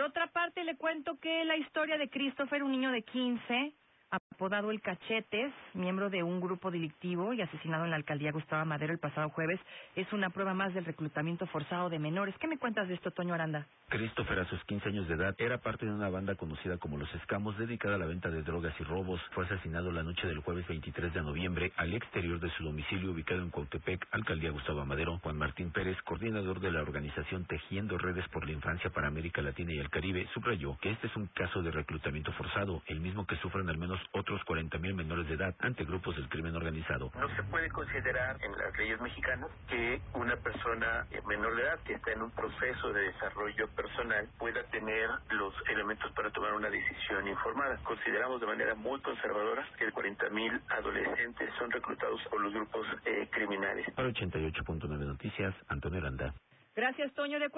otra parte, le cuento que la historia de Christopher, un niño de 15, apodado El Cachetes, miembro de un grupo delictivo y asesinado en la alcaldía Gustavo Madero el pasado jueves, es una prueba más del reclutamiento forzado de menores. ¿Qué me cuentas de esto, Toño Aranda? Christopher, a sus 15 años de edad, era parte de una banda conocida como Los Escamos, dedicada a la venta de drogas y robos. Fue asesinado la noche del jueves 23 de noviembre al exterior de su domicilio ubicado en Cuautepec, alcaldía Gustavo Madero. Juan Martín Pérez, coordinador de la organización Tejiendo Redes por la Infancia para América Latina y el Caribe, subrayó que este es un caso de reclutamiento forzado, el mismo que sufren al menos otros 40,000 menores de edad ante grupos del crimen organizado. No se puede considerar en las leyes mexicanas que una persona menor de edad que está en un proceso de desarrollo personal pueda tener los elementos para tomar una decisión informada. Consideramos de manera muy conservadora que 40,000 adolescentes son reclutados por los grupos criminales. Para 88.9 Noticias, Antonio Aranda. Gracias, Toño.